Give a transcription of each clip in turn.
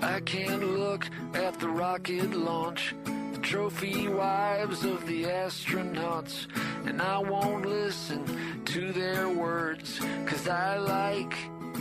I can't look at the rocket launch, the trophy wives of the astronauts, and I won't listen to their words, 'cause I like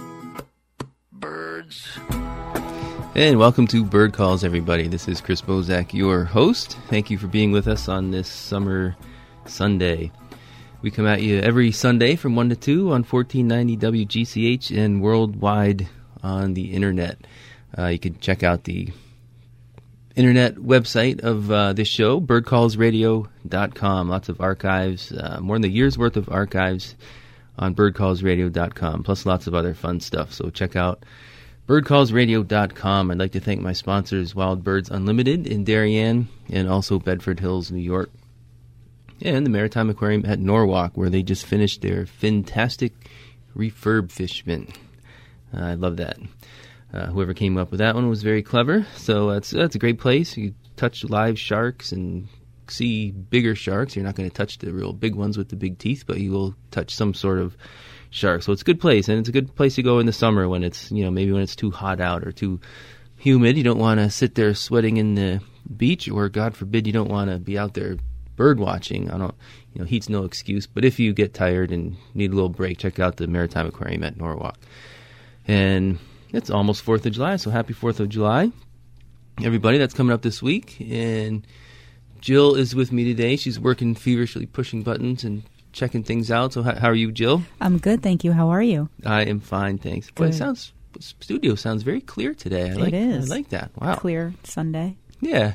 birds. And welcome to Bird Calls, everybody. This is Chris Bozak, your host. Thank you for being with us on this summer Sunday. We come at you every Sunday from 1 to 2 on 1490 WGCH and worldwide on the internet. You can check out the internet website of this show, birdcallsradio.com. Lots of archives, more than a year's worth of archives on birdcallsradio.com, plus lots of other fun stuff. So check out birdcallsradio.com. I'd like to thank my sponsors, Wild Birds Unlimited in Darien and also Bedford Hills, New York, and the Maritime Aquarium at Norwalk, where they just finished their fantastic refurbishment. I love that. Whoever came up with that one was very clever. So that's a great place. You touch live sharks and see bigger sharks. You're not going to touch the real big ones with the big teeth, but you will touch some sort of shark. So it's a good place, and it's a good place to go in the summer when it's, maybe when it's too hot out or too humid. You don't want to sit there sweating in the beach, or God forbid, you don't want to be out there bird watching. Heat's no excuse. But if you get tired and need a little break, check out the Maritime Aquarium at Norwalk. And it's almost 4th of July, so happy 4th of July, everybody. That's coming up this week. And Jill is with me today. She's working feverishly, pushing buttons and checking things out. So how are you, Jill? I'm good, thank you. How are you? I am fine, thanks. Boy, studio sounds very clear today. It is. I like that. Wow. Clear Sunday. Yeah.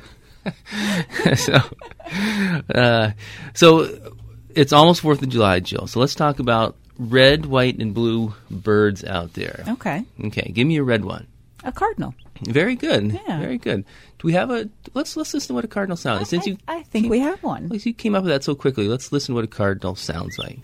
So it's almost 4th of July, Jill. So let's talk about red, white, and blue birds out there. Okay. Give me a red one. A cardinal. Very good. Yeah. Very good. Do we have let's listen to what a cardinal sounds. I think we have one. Well, you came up with that so quickly. Let's listen to what a cardinal sounds like.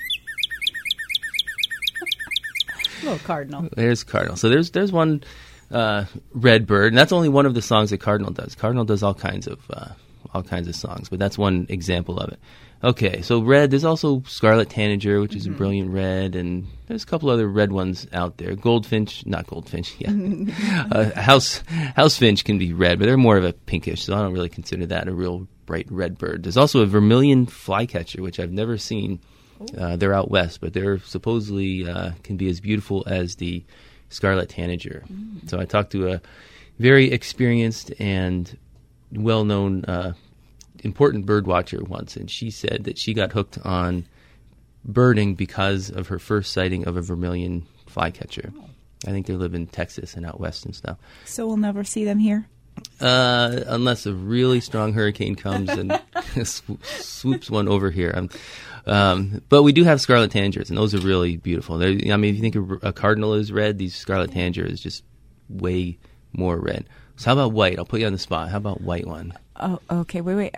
Little cardinal. There's cardinal. So there's one red bird, and that's only one of the songs that cardinal does. Cardinal does all kinds of songs, but that's one example of it. Okay, so red, there's also scarlet tanager, which is a brilliant red, and there's a couple other red ones out there. Not goldfinch, yeah. House finch can be red, but they're more of a pinkish, so I don't really consider that a real bright red bird. There's also a vermilion flycatcher, which I've never seen. They're out west, but they're supposedly can be as beautiful as the scarlet tanager. So I talked to a very experienced and well-known important bird watcher once, and she said that she got hooked on birding because of her first sighting of a vermilion flycatcher. I think they live in Texas and out west and stuff. So we'll never see them here? Unless a really strong hurricane comes and swoops one over here. But we do have scarlet tanagers, and those are really beautiful. If you think a cardinal is red, these scarlet tanager is just way more red. So how about white? I'll put you on the spot. How about white one? Oh, okay. Wait.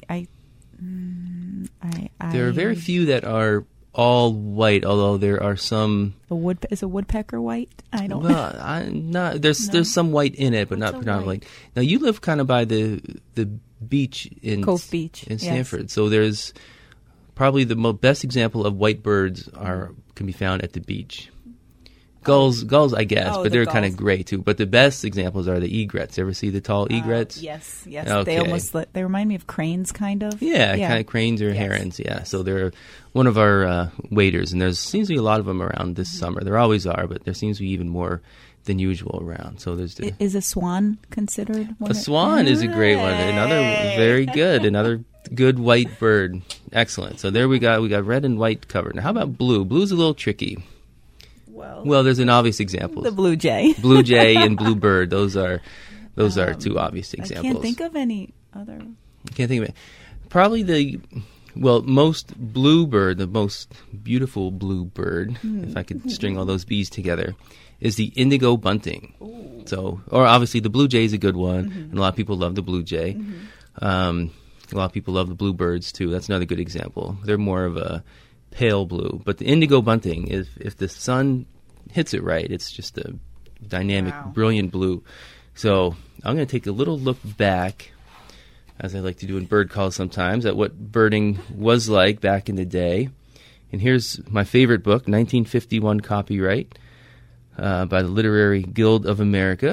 There are very few that are all white, although there are some. Is a woodpecker white? I don't. Well, there's some white in it, but not predominantly. Now you live kind of by the beach in Cove Beach in Stanford, so there's probably the best example of white birds can be found at the beach. Gulls, I guess, but they're kind of gray too. But the best examples are the egrets. Ever see the tall egrets? Yes. Okay. They remind me of cranes, kind of. Yeah. Kind of cranes or herons. Yeah. So they're one of our waders, and there seems to be a lot of them around this summer. There always are, but there seems to be even more than usual around. So is a swan considered one? A swan is a great one. Another very good. Another good white bird. Excellent. So there we got red and white covered. Now how about blue? Blue's a little tricky. Well, there's an obvious example. The blue jay. Blue jay and bluebird. Those are two obvious examples. I can't think of any other. Can't think of it. Probably most bluebird, the most beautiful bluebird, if I could string all those bees together, is the indigo bunting. Ooh. So, or obviously the blue jay is a good one, and a lot of people love the blue jay. A lot of people love the bluebirds too. That's another good example. They're more of a pale blue, but the indigo bunting, if the sun hits it right, it's just a dynamic, brilliant blue. So I'm going to take a little look back, as I like to do in bird calls sometimes, at what birding was like back in the day. And here's my favorite book, 1951 copyright, by the Literary Guild of America.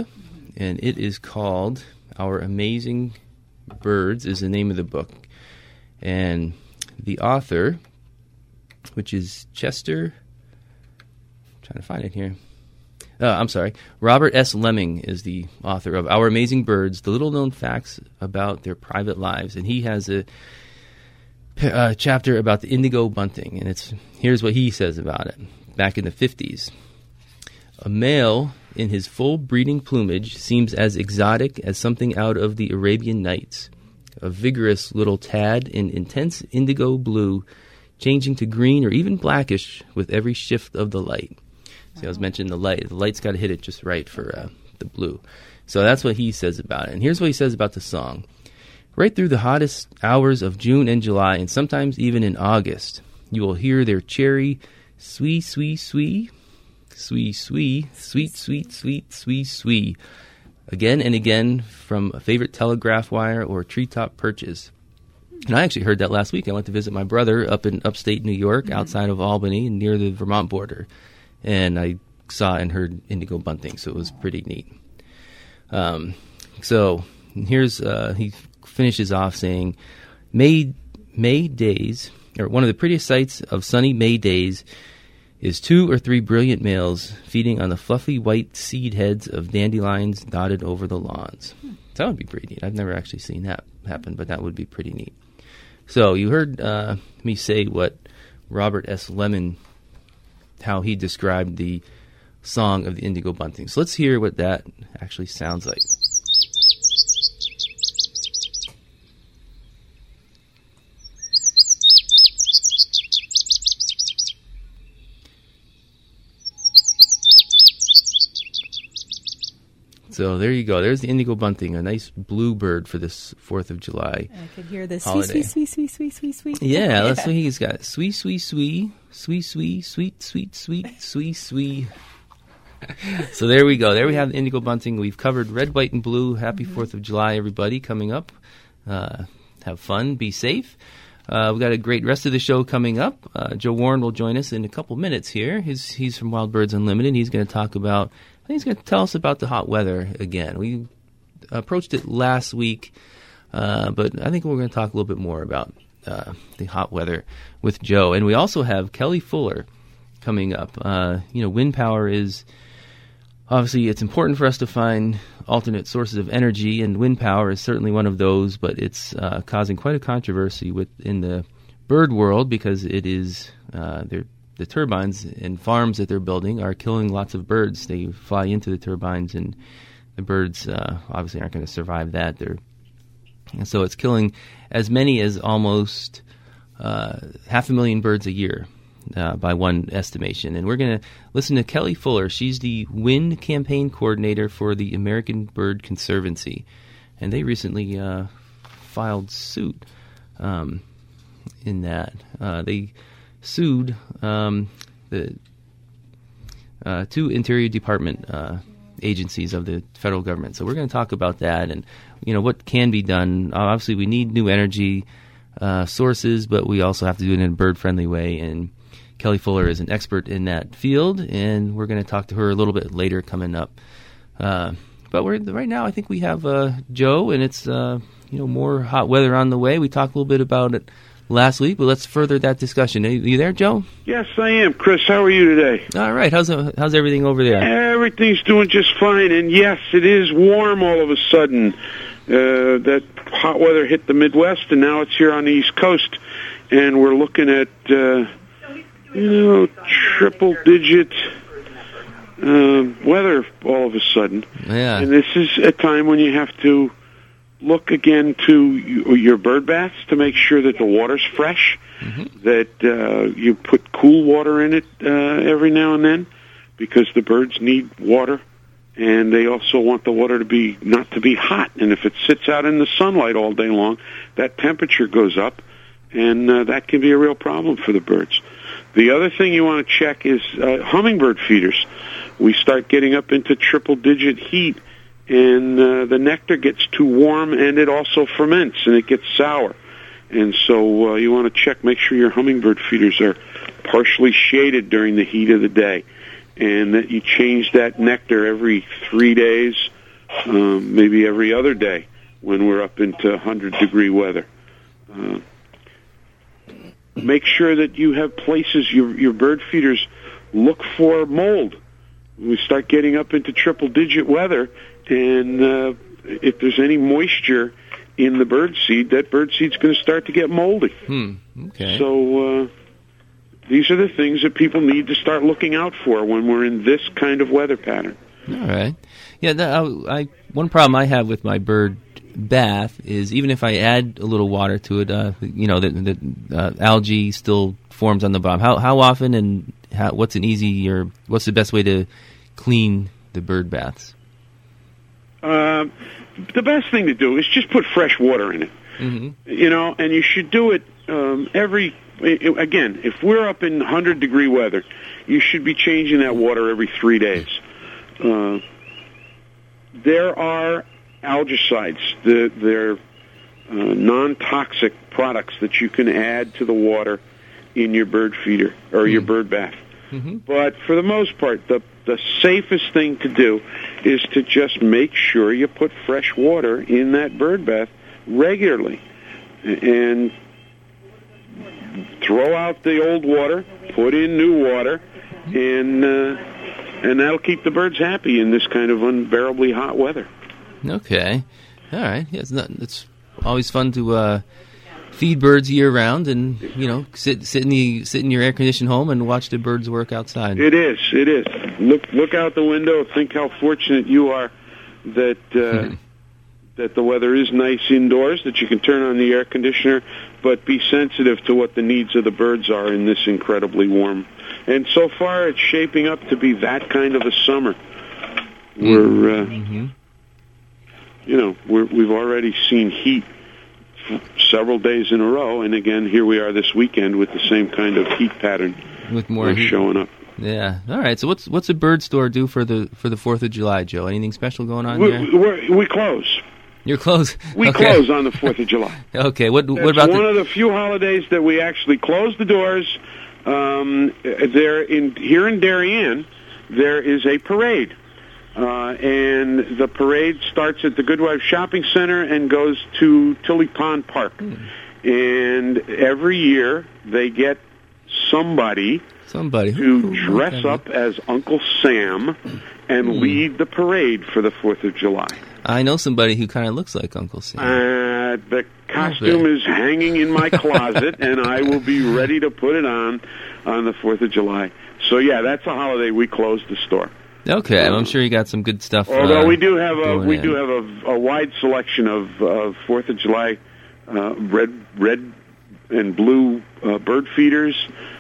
and it is called Our Amazing Birds is the name of the book. And the author, which is Chester, I'm trying to find it here. Robert S. Lemming is the author of Our Amazing Birds, the little-known facts about their private lives. And he has a chapter about the indigo bunting, and here's what he says about it. Back in the 50s, a male in his full breeding plumage seems as exotic as something out of the Arabian Nights. A vigorous little tad in intense indigo blue, changing to green or even blackish with every shift of the light. See, I was mentioning the light. The light's got to hit it just right for the blue. So that's what he says about it. And here's what he says about the song. Right through the hottest hours of June and July, and sometimes even in August, you will hear their cherry, swee, swee, swee, swee, swee, sweet, sweet, sweet, swee, swee, again and again from a favorite telegraph wire or treetop perches. And I actually heard that last week. I went to visit my brother up in upstate New York, outside of Albany, near the Vermont border. And I saw and heard indigo bunting, so it was pretty neat. So here's he finishes off saying, May days, or one of the prettiest sights of sunny May days, is 2 or 3 brilliant males feeding on the fluffy white seed heads of dandelions dotted over the lawns. That would be pretty neat. I've never actually seen that happen, but that would be pretty neat. So you heard me say what Robert S. Lemming, how he described the song of the indigo bunting. So let's hear what that actually sounds like. So there you go. There's the indigo bunting, a nice blue bird for this 4th of July I could hear this holiday. Sweet, sweet, sweet, sweet, sweet, sweet. Yeah, that's what he's got. Sweet, sweet, sweet, sweet, sweet, sweet, sweet, sweet, sweet, sweet. So there we go. There we have the indigo bunting. We've covered red, white, and blue. Happy 4th of July, everybody, coming up. Have fun. Be safe. We've got a great rest of the show coming up. Joe Warren will join us in a couple minutes here. He's from Wild Birds Unlimited. He's going to talk about, I think he's going to tell us about the hot weather again. We approached it last week, but I think we're going to talk a little bit more about the hot weather with Joe. And we also have Kelly Fuller coming up. Wind power is, obviously, it's important for us to find alternate sources of energy, and wind power is certainly one of those, but it's causing quite a controversy within the bird world because it is the turbines and farms that they're building are killing lots of birds. They fly into the turbines, and the birds obviously aren't going to survive that. And so it's killing as many as almost 500,000 birds a year. By one estimation. And we're going to listen to Kelly Fuller. She's the wind campaign coordinator for the American Bird Conservancy. And they recently filed suit in that. They sued the 2 Interior Department agencies of the federal government. So we're going to talk about that and, what can be done. Obviously, we need new energy sources, but we also have to do it in a bird-friendly way. And Kelly Fuller is an expert in that field, and we're going to talk to her a little bit later coming up. But right now, I think we have Joe, and it's more hot weather on the way. We talked a little bit about it last week, but let's further that discussion. Are you there, Joe? Yes, I am. Chris, how are you today? All right. How's everything over there? Everything's doing just fine, and yes, it is warm all of a sudden. That hot weather hit the Midwest, and now it's here on the East Coast, and we're looking at triple-digit weather all of a sudden. Yeah. And this is a time when you have to look again to your bird baths to make sure that the water's fresh, that you put cool water in it every now and then, because the birds need water, and they also want the water not to be hot. And if it sits out in the sunlight all day long, that temperature goes up, and that can be a real problem for the birds. The other thing you want to check is hummingbird feeders. We start getting up into triple-digit heat, and the nectar gets too warm, and it also ferments, and it gets sour. And so you want to make sure your hummingbird feeders are partially shaded during the heat of the day, and that you change that nectar every 3 days maybe every other day when we're up into 100-degree weather. Make sure that you have places, your bird feeders look for mold. We start getting up into triple-digit weather, and if there's any moisture in the bird seed, that bird seed's going to start to get moldy. Okay. So these are the things that people need to start looking out for when we're in this kind of weather pattern. All right. Yeah, one problem I have with my bird bath is even if I add a little water to it, the algae still forms on the bottom. How often and what's the best way to clean the bird baths? The best thing to do is just put fresh water in it. Mm-hmm. And you should do it again, if we're up in 100-degree weather, you should be changing that water every 3 days. There are algicides. They're non-toxic products that you can add to the water in your bird feeder or your bird bath. Mm-hmm. But for the most part, the safest thing to do is to just make sure you put fresh water in that bird bath regularly. And throw out the old water, put in new water, and that'll keep the birds happy in this kind of unbearably hot weather. Okay. All right. Yeah, it's always fun to feed birds year round, and sit in your air conditioned home and watch the birds work outside. It is. Look out the window. Think how fortunate you are that that the weather is nice indoors, that you can turn on the air conditioner, but be sensitive to what the needs of the birds are in this incredibly warm. And so far, it's shaping up to be that kind of a summer. We've already seen heat several days in a row, and again, here we are this weekend with the same kind of heat pattern with more heat showing up. Yeah. All right. So what's a bird store do for the 4th of July, Joe? Anything special going on there? We close. You're closed? We close on the 4th of July. Okay. What about It's one of the few holidays that we actually close the doors. Here in Darien, there is a parade. And the parade starts at the Goodwife Shopping Center and goes to Tilly Pond Park. And every year they get somebody to dress up as Uncle Sam and lead the parade for the 4th of July. I know somebody who kind of looks like Uncle Sam. The costume is hanging in my closet, and I will be ready to put it on the 4th of July. So, yeah, that's a holiday we close the store. Okay, I'm sure you got some good stuff. Although we do have a wide selection of 4th of July red and blue bird feeders,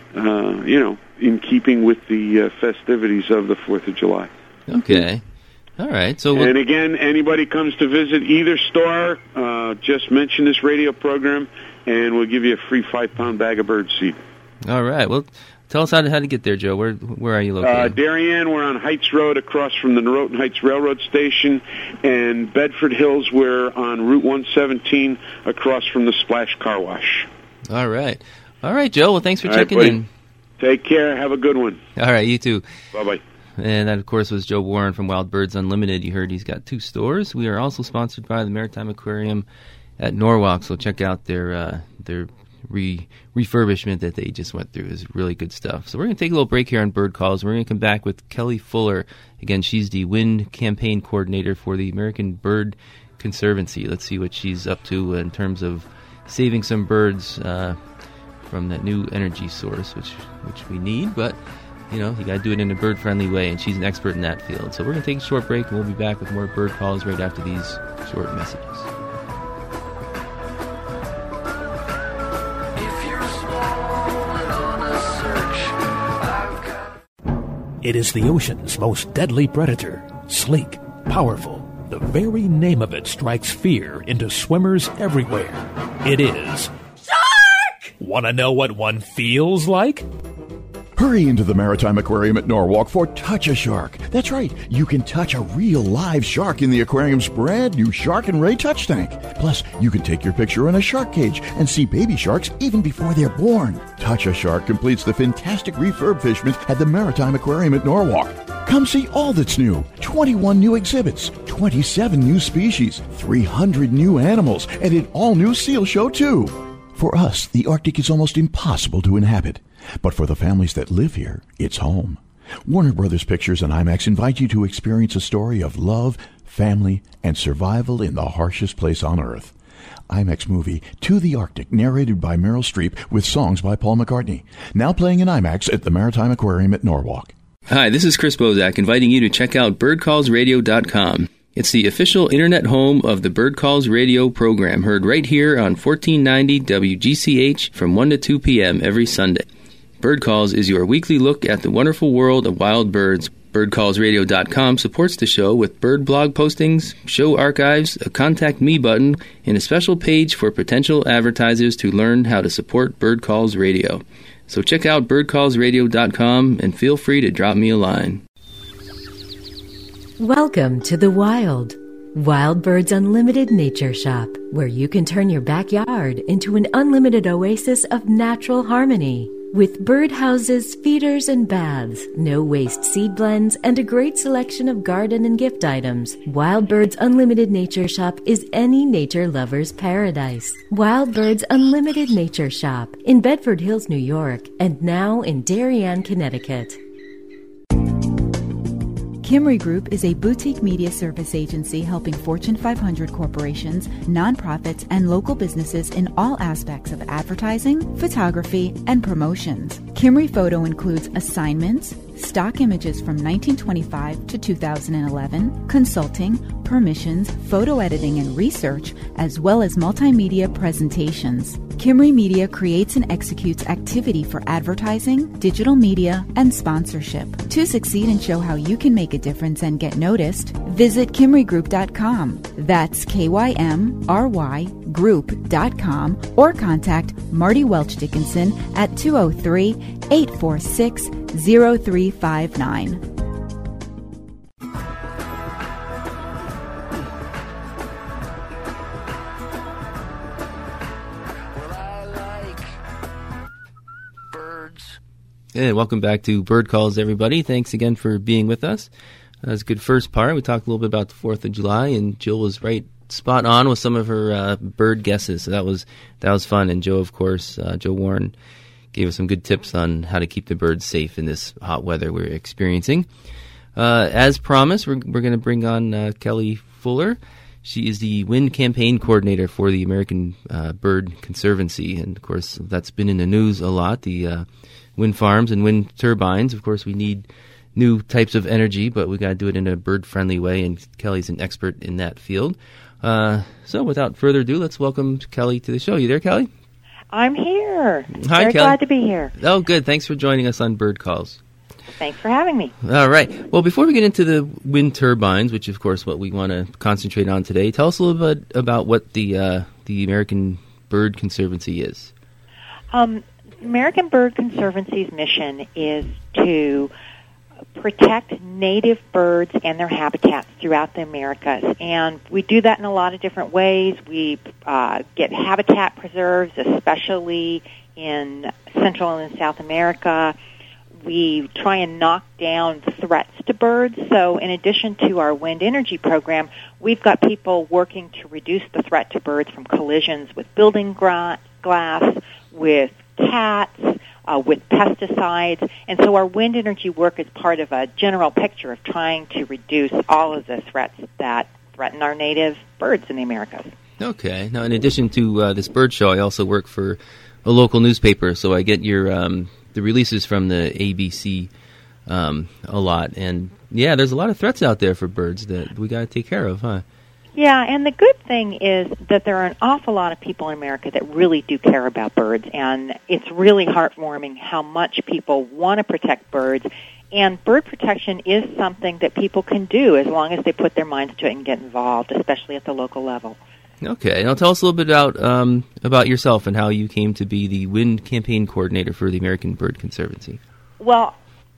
in keeping with the festivities of the 4th of July. Okay. All right. So, and again, anybody comes to visit either store, just mention this radio program, and we'll give you a free 5-pound bag of bird seed. All right. Well, tell us how to get there, Joe. Where are you located? Darien, we're on Heights Road across from the Norotan Heights Railroad Station, and Bedford Hills, we're on Route 117 across from the Splash Car Wash. All right. All right, Joe. Well, thanks for checking in. Take care. Have a good one. All right, you too. Bye-bye. And that, of course, was Joe Warren from Wild Birds Unlimited. You heard he's got 2 stores. We are also sponsored by the Maritime Aquarium at Norwalk, so check out their refurbishment that they just went through. Is really good stuff. So we're going to take a little break here on Bird Calls. We're going to come back with Kelly Fuller. Again, she's the WIND campaign coordinator for the American Bird Conservancy. Let's see what she's up to in terms of saving some birds from that new energy source, which we need, but you got to do it in a bird-friendly way, and she's an expert in that field. So we're going to take a short break, and we'll be back with more Bird Calls right after these short messages. It is the ocean's most deadly predator, sleek, powerful. The very name of it strikes fear into swimmers everywhere. It is... Shark! Want to know what one feels like? Hurry into the Maritime Aquarium at Norwalk for Touch a Shark. That's right, you can touch a real live shark in the aquarium's brand new Shark and Ray Touch Tank. Plus, you can take your picture in a shark cage and see baby sharks even before they're born. Touch a Shark completes the fantastic refurbishment at the Maritime Aquarium at Norwalk. Come see all that's new. 21 new exhibits, 27 new species, 300 new animals, and an all-new seal show, too. For us, the Arctic is almost impossible to inhabit. But for the families that live here, it's home. Warner Brothers Pictures and IMAX invite you to experience a story of love, family, and survival in the harshest place on Earth. IMAX movie To the Arctic, narrated by Meryl Streep with songs by Paul McCartney. Now playing in IMAX at the Maritime Aquarium at Norwalk. Hi, this is Chris Bozak inviting you to check out birdcallsradio.com. It's the official internet home of the Bird Calls Radio program, heard right here on 1490 WGCH from 1 to 2 p.m. every Sunday. Bird Calls is your weekly look at the wonderful world of wild birds. BirdCallsRadio.com supports the show with bird blog postings, show archives, a Contact Me button, and a special page for potential advertisers to learn how to support Bird Calls Radio. So check out BirdCallsRadio.com and feel free to drop me a line. Welcome to the Wild. Wild Bird's Unlimited Nature Shop, where you can turn your backyard into an unlimited oasis of natural harmony. With birdhouses, feeders, and baths, no-waste seed blends, and a great selection of garden and gift items, Wild Bird's Unlimited Nature Shop is any nature lover's paradise. Wild Bird's Unlimited Nature Shop in Bedford Hills, New York, and now in Darien, Connecticut. Kimry Group is a boutique media service agency helping Fortune 500 corporations, nonprofits, and local businesses in all aspects of advertising, photography, and promotions. Kimry Photo includes assignments, stock images from 1925 to 2011, consulting, permissions, photo editing, and research, as well as multimedia presentations. Kimry Media creates and executes activity for advertising, digital media, and sponsorship. To succeed and show how you can make a difference and get noticed, visit KimryGroup.com. That's KYMRY Group.com, or contact Marty Welch Dickinson at 203-846-0359. And welcome back to Bird Calls, everybody. Thanks again for being with us. That was a good first part. We talked a little bit about the 4th of July, and Jill was right spot on with some of her bird guesses. So that was fun. And Joe, of course, Joe Warren gave us some good tips on how to keep the birds safe in this hot weather we're experiencing. As promised, we're going to bring on Kelly Fuller. She is the wind campaign coordinator for the American Bird Conservancy. And, of course, that's been in the news a lot, the wind farms and wind turbines. Of course, we need new types of energy, but we got to do it in a bird-friendly way, and Kelly's an expert in that field. So without further ado, let's welcome Kelly to the show. You there, Kelly? I'm here. Hi, Very Kelly. glad to be here. Oh, good. Thanks for joining us on Bird Calls. Thanks for having me. All right. Well, before we get into the wind turbines, which, of course, what we want to concentrate on today, tell us a little bit about what the American Bird Conservancy is. American Bird Conservancy's mission is to protect native birds and their habitats throughout the Americas. And we do that in a lot of different ways. We get habitat preserves, especially in Central and South America. We try and knock down threats to birds. So in addition to our wind energy program, we've got people working to reduce the threat to birds from collisions with building glass, with cats, with pesticides. And so our wind energy work is part of a general picture of trying to reduce all of the threats that threaten our native birds in the Americas. Okay. Now, in addition to this bird show, I also work for a local newspaper, so I get your the releases from the ABC a lot. And, yeah, there's a lot of threats out there for birds that we got to take care of, huh? Yeah, and the good thing is that there are an awful lot of people in America that really do care about birds, and it's really heartwarming how much people want to protect birds. And bird protection is something that people can do as long as they put their minds to it and get involved, especially at the local level. Okay. Now tell us a little bit about yourself and how you came to be the wind campaign coordinator for the American Bird Conservancy. Well,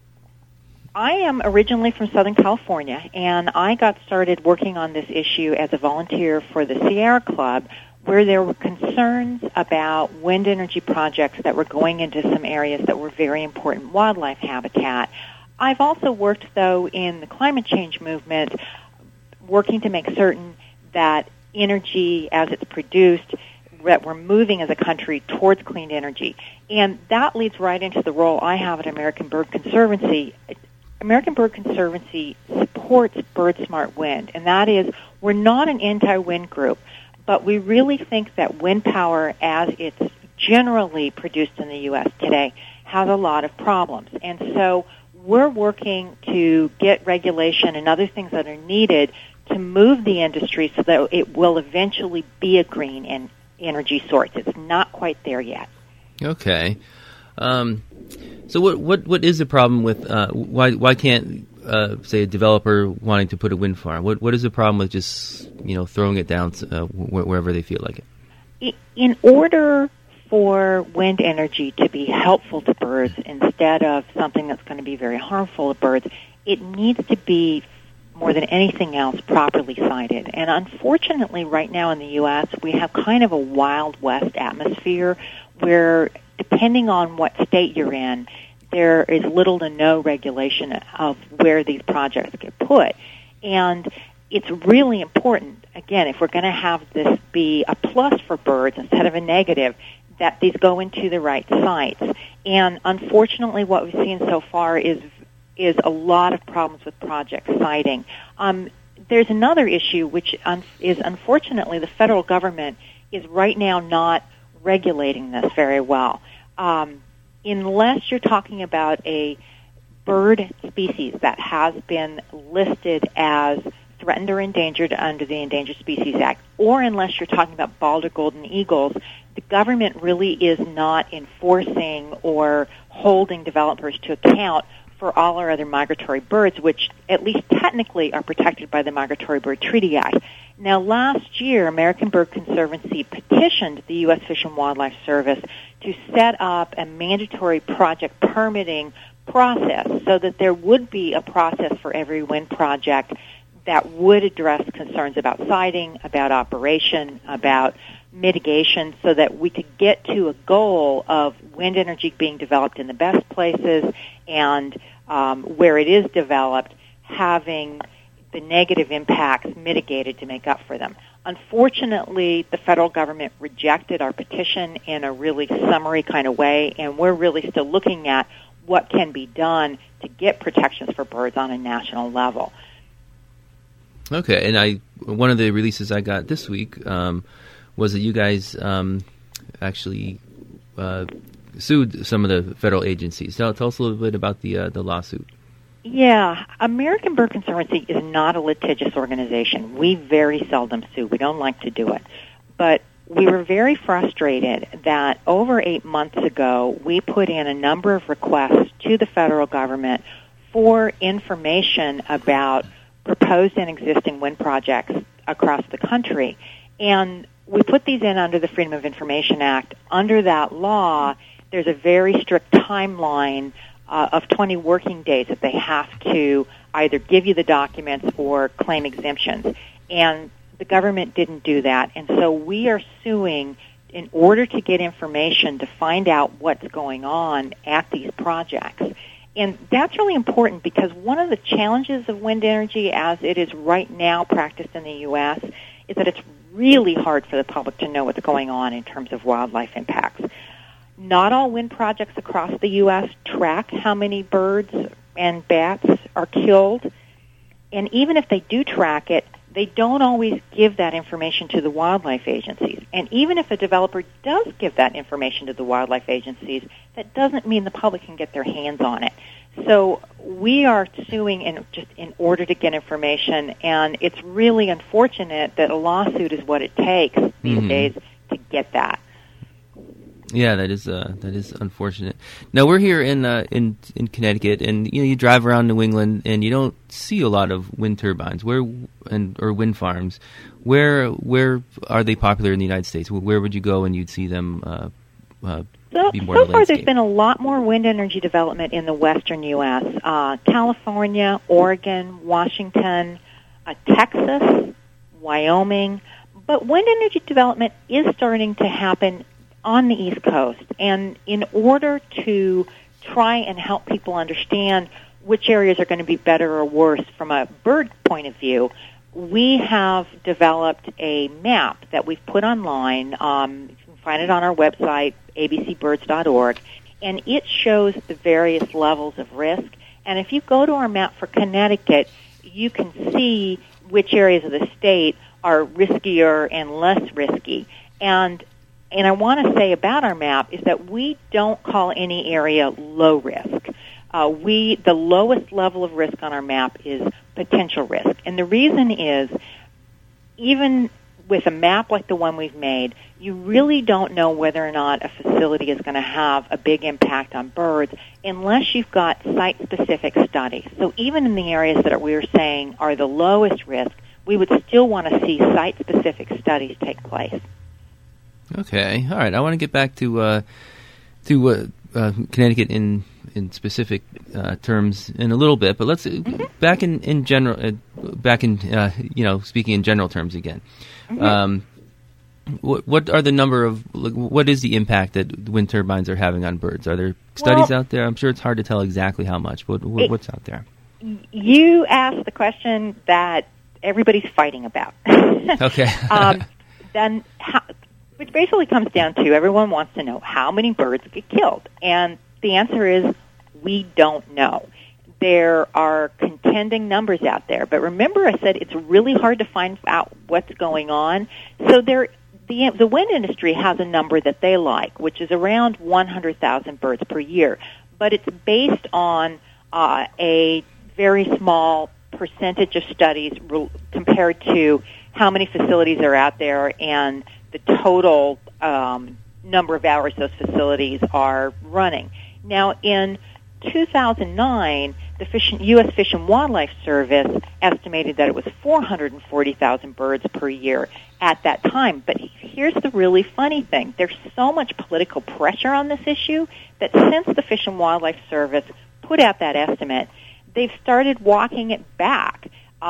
I am originally from Southern California, and I got started working on this issue as a volunteer for the Sierra Club, where there were concerns about wind energy projects that were going into some areas that were very important wildlife habitat. I've also worked, though, in the climate change movement working to make certain that energy, as it's produced, that we're moving as a country towards clean energy. And that leads right into the role I have at American Bird Conservancy. American Bird Conservancy supports BirdSmart Wind, and that is, we're not an anti-wind group, but we really think that wind power, as it's generally produced in the U.S. today, has a lot of problems. And so we're working to get regulation and other things that are needed to move the industry so that it will eventually be a green energy source. It's not quite there yet. Okay. So what is the problem with why can't say a developer wanting to put a wind farm? What is the problem with just throwing it down wherever they feel like it? In order for wind energy to be helpful to birds instead of something that's going to be very harmful to birds, it needs to be, more than anything else, properly sited. And unfortunately, right now in the U.S., we have kind of a Wild West atmosphere where, depending on what state you're in, there is little to no regulation of where these projects get put. And it's really important, again, if we're going to have this be a plus for birds instead of a negative, that these go into the right sites. And unfortunately, what we've seen so far is a lot of problems with project siting. There's another issue, which is unfortunately the federal government is right now not regulating this very well. Unless you're talking about a bird species that has been listed as threatened or endangered under the Endangered Species Act, or unless you're talking about bald or golden eagles, the government really is not enforcing or holding developers to account for all our other migratory birds, which at least technically are protected by the Migratory Bird Treaty Act. Now, last year, American Bird Conservancy petitioned the U.S. Fish and Wildlife Service to set up a mandatory project permitting process so that there would be a process for every wind project that would address concerns about siting, about operation, about mitigation, so that we could get to a goal of wind energy being developed in the best places and where it is developed, having the negative impacts mitigated to make up for them. Unfortunately, the federal government rejected our petition in a really summary kind of way, and we're really still looking at what can be done to get protections for birds on a national level. Okay, and one of the releases I got this week was that you guys actually sued some of the federal agencies. Tell us a little bit about the lawsuit. Yeah, American Bird Conservancy is not a litigious organization. We very seldom sue. We don't like to do it. But we were very frustrated that over 8 months ago, we put in a number of requests to the federal government for information about proposed and existing wind projects across the country. And we put these in under the Freedom of Information Act. Under that law, there's a very strict timeline of 20 working days that they have to either give you the documents or claim exemptions. And the government didn't do that. And so we are suing in order to get information to find out what's going on at these projects. And that's really important because one of the challenges of wind energy as it is right now practiced in the U.S. is that it's really hard for the public to know what's going on in terms of wildlife impacts. Not all wind projects across the U.S. track how many birds and bats are killed. And even if they do track it, they don't always give that information to the wildlife agencies. And even if a developer does give that information to the wildlife agencies, that doesn't mean the public can get their hands on it. So we are suing in order to get information, and it's really unfortunate that a lawsuit is what it takes these days to get that. Yeah, that is unfortunate. Now we're here in Connecticut, and you drive around New England, and you don't see a lot of wind turbines or wind farms. Where are they popular in the United States? Where would you go and you'd see them? So far, there's been a lot more wind energy development in the western U.S. California, Oregon, Washington, Texas, Wyoming. But wind energy development is starting to happen on the East Coast. And in order to try and help people understand which areas are going to be better or worse from a bird point of view, we have developed a map that we've put online. You can find it on our website, abcbirds.org, and it shows the various levels of risk. And if you go to our map for Connecticut, you can see which areas of the state are riskier and less risky. And I want to say about our map is that we don't call any area low risk. The lowest level of risk on our map is potential risk. And the reason is, even with a map like the one we've made, you really don't know whether or not a facility is going to have a big impact on birds unless you've got site-specific studies. So even in the areas that we're saying are the lowest risk, we would still want to see site-specific studies take place. Okay, all right. I want to get back to Connecticut in specific terms in a little bit, but let's back in general. Speaking in general terms again. What are the number of? What is the impact that wind turbines are having on birds? Are there studies out there? I'm sure it's hard to tell exactly how much, but what's out there? You asked the question that everybody's fighting about. Okay. Which basically comes down to everyone wants to know how many birds get killed. And the answer is we don't know. There are contending numbers out there. But remember I said it's really hard to find out what's going on. So the wind industry has a number that they like, which is around 100,000 birds per year. But it's based on a very small percentage of studies compared to how many facilities are out there and the total number of hours those facilities are running. Now, in 2009, the U.S. Fish and Wildlife Service estimated that it was 440,000 birds per year at that time. But here's the really funny thing. There's so much political pressure on this issue that since the Fish and Wildlife Service put out that estimate, they've started walking it back.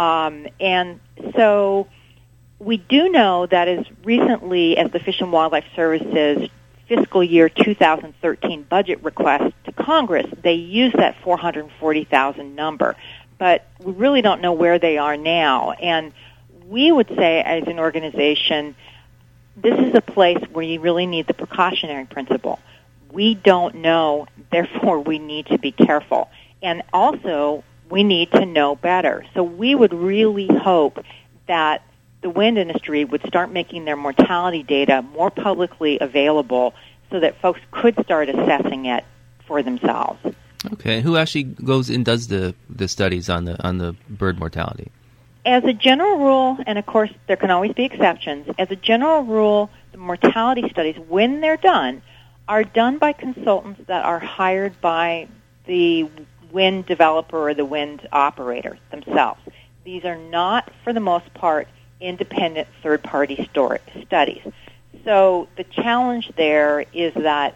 And so we do know that as recently as the Fish and Wildlife Service's fiscal year 2013 budget request to Congress, they used that 440,000 number. But we really don't know where they are now. And we would say as an organization, this is a place where you really need the precautionary principle. We don't know, therefore we need to be careful. And also, we need to know better. So we would really hope that the wind industry would start making their mortality data more publicly available so that folks could start assessing it for themselves. Okay. Who actually goes and does the studies on the bird mortality? As a general rule, and of course there can always be exceptions, as a general rule, the mortality studies, when they're done, are done by consultants that are hired by the wind developer or the wind operator themselves. These are not, for the most part, independent third-party studies. So the challenge there is that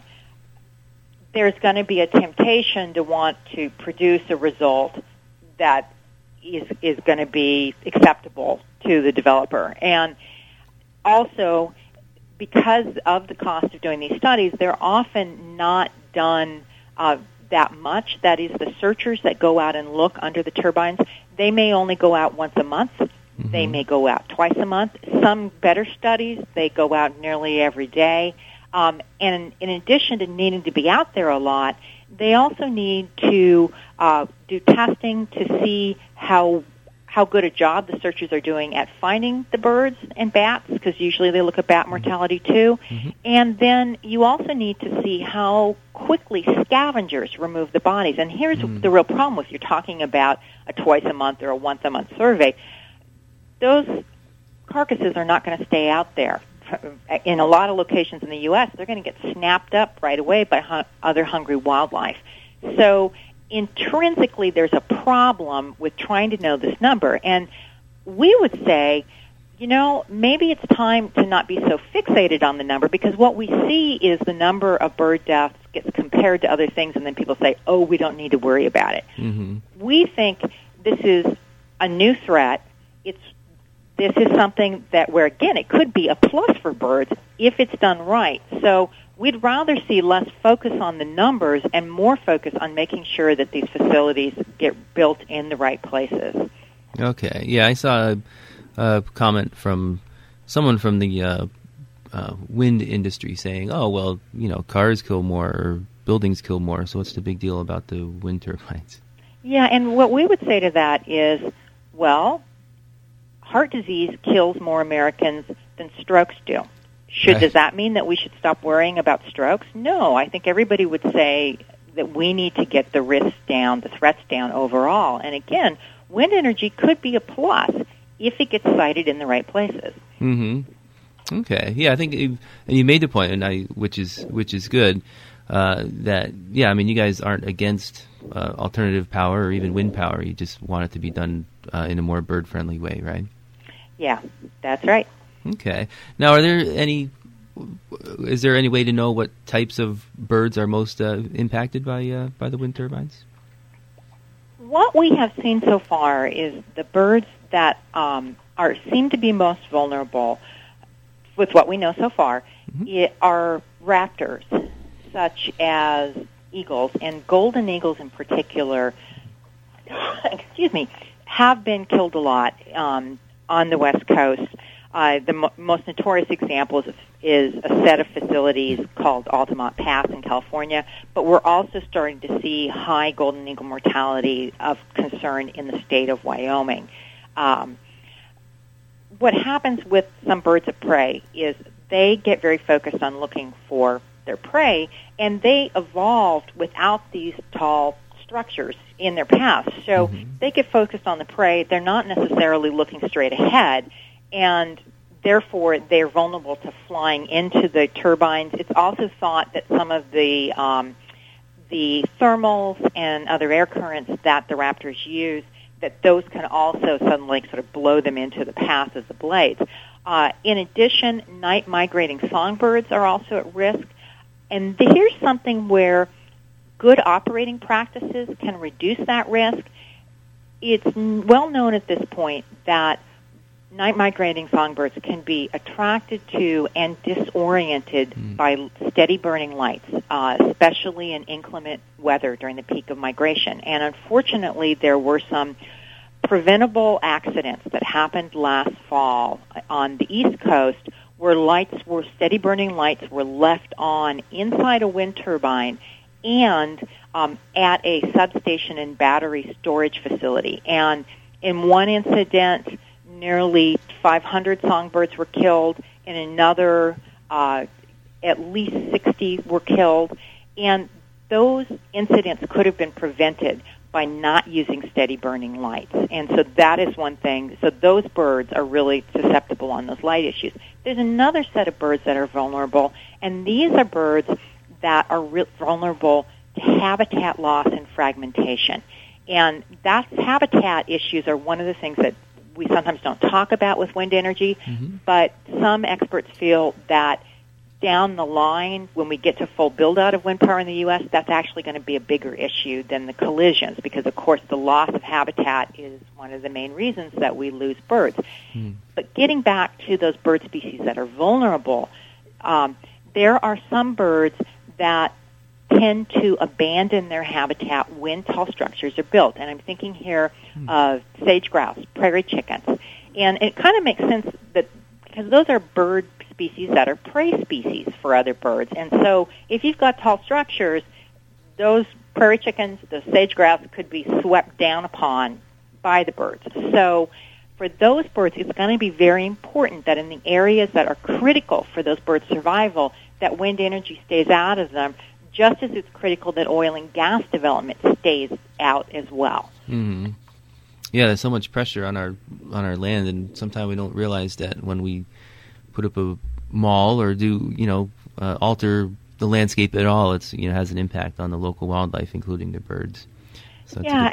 there's going to be a temptation to want to produce a result that is going to be acceptable to the developer. And also, because of the cost of doing these studies, they're often not done that much. That is, the searchers that go out and look under the turbines, they may only go out once a month. Mm-hmm. They may go out twice a month. Some better studies, they go out nearly every day. And in addition to needing to be out there a lot, they also need to do testing to see how good a job the searchers are doing at finding the birds and bats, because usually they look at bat mortality too. Mm-hmm. And then you also need to see how quickly scavengers remove the bodies. And here's the real problem if you're talking about a twice-a-month or a once-a-month survey. Those carcasses are not going to stay out there. In a lot of locations in the U.S., they're going to get snapped up right away by other hungry wildlife. So intrinsically, there's a problem with trying to know this number. And we would say, maybe it's time to not be so fixated on the number, because what we see is the number of bird deaths gets compared to other things, and then people say, oh, we don't need to worry about it. Mm-hmm. We think this is a new threat. This is something where, again, it could be a plus for birds if it's done right. So we'd rather see less focus on the numbers and more focus on making sure that these facilities get built in the right places. Okay. Yeah, I saw comment from someone from the wind industry saying, "Oh, well, cars kill more or buildings kill more, so what's the big deal about the wind turbines?" Yeah, and what we would say to that is, well, heart disease kills more Americans than strokes do. Does that mean that we should stop worrying about strokes? No, I think everybody would say that we need to get the risks down, the threats down overall. And again, wind energy could be a plus if it gets sited in the right places. Mm-hmm. Okay. Yeah, I think you made the point, which is good. You guys aren't against alternative power or even wind power. You just want it to be done in a more bird-friendly way, right? Yeah, that's right. Okay. Now, is there any way to know what types of birds are most impacted by the wind turbines? What we have seen so far is the birds that seem to be most vulnerable, with what we know so far, are raptors, such as eagles, and golden eagles in particular, have been killed a lot on the West Coast. The most notorious example is a set of facilities called Altamont Pass in California, but we're also starting to see high golden eagle mortality of concern in the state of Wyoming. What happens with some birds of prey is they get very focused on looking for their prey, and they evolved without these tall structures in their paths. So they get focused on the prey. They're not necessarily looking straight ahead, and therefore they're vulnerable to flying into the turbines. It's also thought that some of the thermals and other air currents that the raptors use, that those can also suddenly sort of blow them into the path of the blades. In addition, night migrating songbirds are also at risk. And here's something where good operating practices can reduce that risk. It's well known at this point that night migrating songbirds can be attracted to and disoriented by steady burning lights, especially in inclement weather during the peak of migration. And unfortunately, there were some preventable accidents that happened last fall on the East Coast where steady burning lights were left on inside a wind turbine and at a substation and battery storage facility. And in one incident, nearly 500 songbirds were killed. In another, at least 60 were killed. And those incidents could have been prevented by not using steady burning lights. And so that is one thing. So those birds are really susceptible on those light issues. There's another set of birds that are vulnerable, and these are birds that are vulnerable to habitat loss and fragmentation. And that habitat issues are one of the things that we sometimes don't talk about with wind energy, but some experts feel that down the line, when we get to full build-out of wind power in the U.S., that's actually going to be a bigger issue than the collisions because, of course, the loss of habitat is one of the main reasons that we lose birds. But getting back to those bird species that are vulnerable, there are some birds that tend to abandon their habitat when tall structures are built. And I'm thinking here of sage grouse, prairie chickens. And it kind of makes sense that because those are bird species that are prey species for other birds. And so if you've got tall structures, those prairie chickens, the sage grouse could be swept down upon by the birds. So for those birds, it's going to be very important that in the areas that are critical for those birds' survival, that wind energy stays out of them, just as it's critical that oil and gas development stays out as well. Mm-hmm. Yeah, there's so much pressure on our land, and sometimes we don't realize that when we put up a mall or do alter the landscape at all, it's has an impact on the local wildlife, including the birds. So yeah,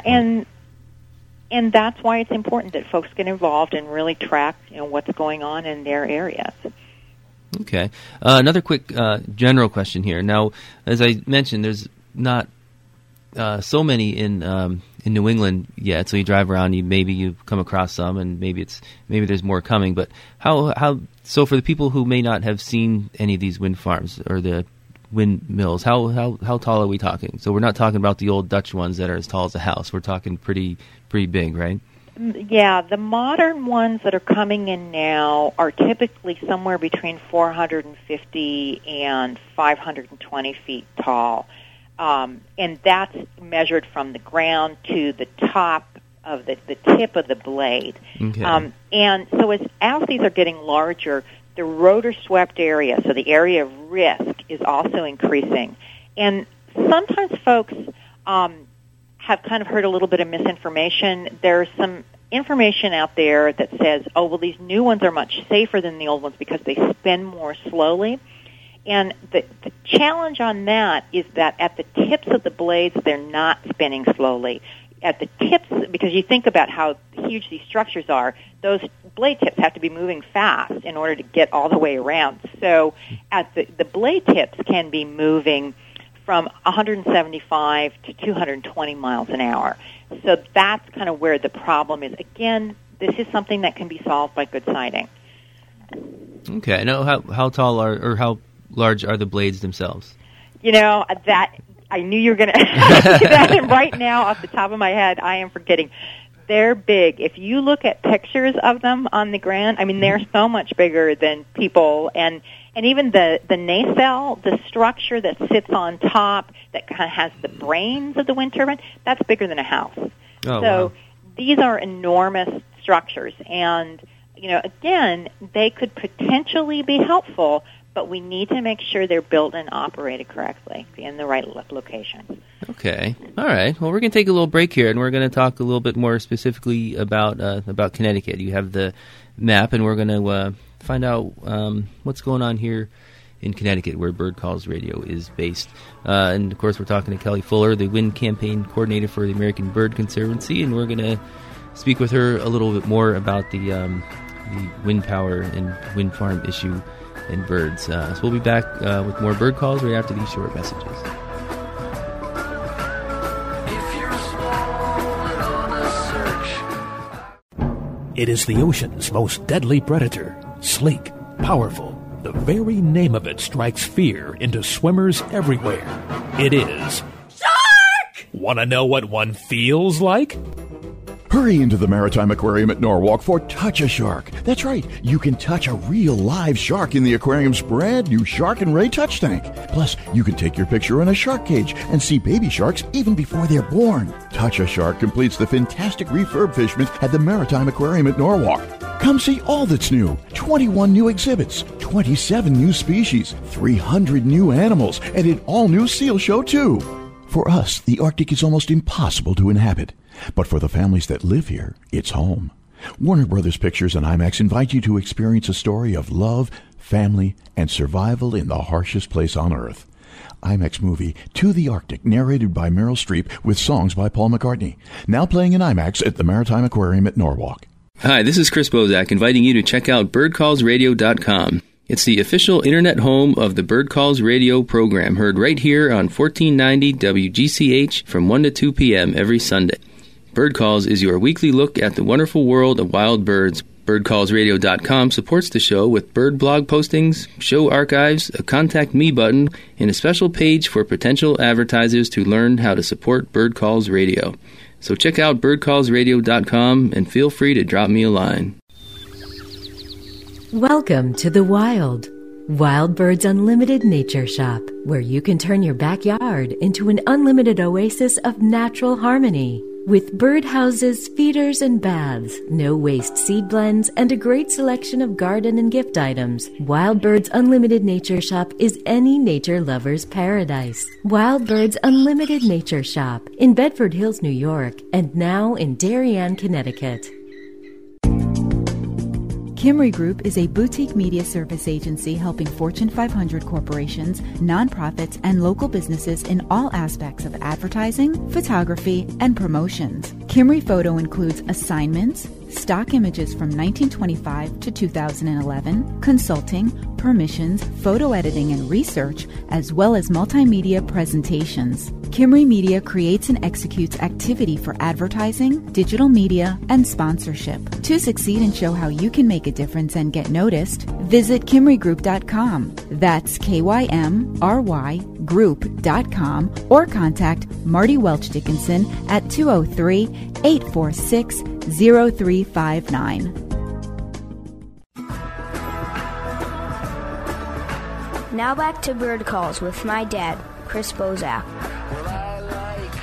and that's why it's important that folks get involved and really track what's going on in their areas. Okay. Another quick general question here. Now, as I mentioned, there's not so many in New England yet. So you drive around, maybe you come across some, and maybe there's more coming. But so for the people who may not have seen any of these wind farms or the windmills, how tall are we talking? So we're not talking about the old Dutch ones that are as tall as a house. We're talking pretty big, right? Yeah, the modern ones that are coming in now are typically somewhere between 450 and 520 feet tall. And that's measured from the ground to the top of the tip of the blade. Okay. And so as these are getting larger, the rotor-swept area, so the area of risk, is also increasing. And sometimes folks have kind of heard a little bit of misinformation. There's some information out there that says, oh, well, these new ones are much safer than the old ones because they spin more slowly. And the challenge on that is that at the tips of the blades, they're not spinning slowly. At the tips, because you think about how huge these structures are, those blade tips have to be moving fast in order to get all the way around. So at the blade tips can be moving from 175 to 220 miles an hour. So that's kind of where the problem is. Again, this is something that can be solved by good sighting. Okay. Now, how tall or how large are the blades themselves? You know, that I knew you were going to ask me that, and right now, off the top of my head, I am forgetting. They're big. If you look at pictures of them on the ground, I mean, they're so much bigger than people, and even the nacelle, the structure that sits on top that kind of has the brains of the wind turbine, that's bigger than a house. Oh, so wow. These are enormous structures, and, you know, again, they could potentially be helpful, but we need to make sure they're built and operated correctly in the right locations. Okay. All right. Well, we're going to take a little break here, and we're going to talk a little bit more specifically about Connecticut. You have the map, and we're going to find out what's going on here in Connecticut, where Bird Calls Radio is based. And, of course, we're talking to Kelly Fuller, the Wind Campaign Coordinator for the American Bird Conservancy, and we're going to speak with her a little bit more about the wind power and wind farm issue and birds. So we'll be back with more Bird Calls right after these short messages. It is the ocean's most deadly predator, sleek, powerful. The very name of it strikes fear into swimmers everywhere. It is Shark! Want to know what one feels like? Hurry into the Maritime Aquarium at Norwalk for Touch a Shark. That's right, you can touch a real live shark in the aquarium's brand new Shark and Ray Touch Tank. Plus, you can take your picture in a shark cage and see baby sharks even before they're born. Touch a Shark completes the fantastic refurbishment at the Maritime Aquarium at Norwalk. Come see all that's new. 21 new exhibits, 27 new species, 300 new animals, and an all-new seal show, too. For us, the Arctic is almost impossible to inhabit. But for the families that live here, it's home. Warner Brothers Pictures and IMAX invite you to experience a story of love, family, and survival in the harshest place on Earth. IMAX movie To the Arctic, narrated by Meryl Streep with songs by Paul McCartney. Now playing in IMAX at the Maritime Aquarium at Norwalk. Hi, this is Chris Bozak inviting you to check out birdcallsradio.com. It's the official internet home of the Bird Calls Radio program, heard right here on 1490 WGCH from 1 to 2 p.m. every Sunday. Bird Calls is your weekly look at the wonderful world of wild birds. BirdCallsRadio.com supports the show with bird blog postings, show archives, a Contact Me button, and a special page for potential advertisers to learn how to support Bird Calls Radio. So check out BirdCallsRadio.com and feel free to drop me a line. Welcome to the Wild. Wild Birds Unlimited Nature Shop, where you can turn your backyard into an unlimited oasis of natural harmony. With birdhouses, feeders, and baths, no-waste seed blends, and a great selection of garden and gift items, Wild Birds Unlimited Nature Shop is any nature lover's paradise. Wild Birds Unlimited Nature Shop in Bedford Hills, New York, and now in Darien, Connecticut. Kimry Group is a boutique media service agency helping Fortune 500 corporations, nonprofits, and local businesses in all aspects of advertising, photography, and promotions. Kimry Photo includes assignments, stock images from 1925 to 2011, consulting, permissions, photo editing, and research, as well as multimedia presentations. Kimry Media creates and executes activity for advertising, digital media, and sponsorship. To succeed and show how you can make a difference and get noticed, visit KimryGroup.com. That's KYMRY www.birdsgroup.com or contact Marty Welch Dickinson at 203-846-0359. Now back to Bird Calls with my dad, Chris Bozak. Well, I like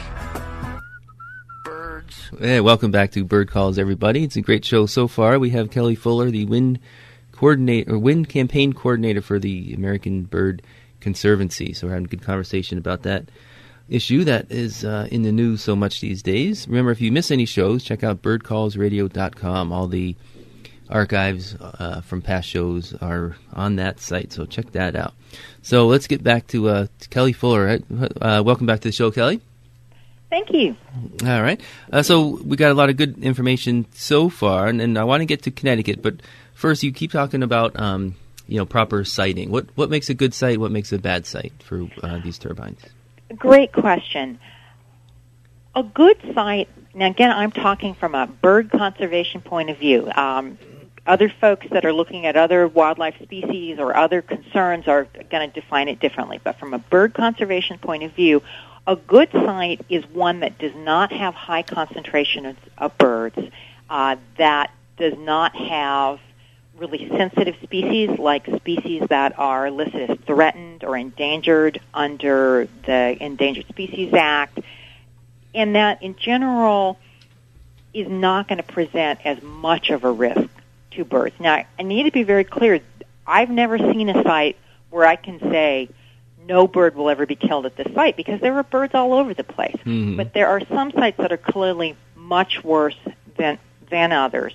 birds. Hey, welcome back to Bird Calls, everybody. It's a great show so far. We have Kelly Fuller, the wind campaign coordinator for the American Bird Conservancy. So we're having a good conversation about that issue that is in the news so much these days. Remember, if you miss any shows, check out birdcallsradio.com. All the archives from past shows are on that site, so check that out. So let's get back to Kelly Fuller. Welcome back to the show, Kelly. Thank you. All right. So we got a lot of good information so far, and I want to get to Connecticut, but first you keep talking about proper siting. What makes a good site? What makes a bad site for these turbines? Great question. A good site, now again, I'm talking from a bird conservation point of view. Other folks that are looking at other wildlife species or other concerns are going to define it differently. But from a bird conservation point of view, a good site is one that does not have high concentrations of birds, that does not have really sensitive species, like species that are listed as threatened or endangered under the Endangered Species Act, and that in general is not going to present as much of a risk to birds. Now, I need to be very clear. I've never seen a site where I can say no bird will ever be killed at this site, because there are birds all over the place. Mm-hmm. But there are some sites that are clearly much worse than others.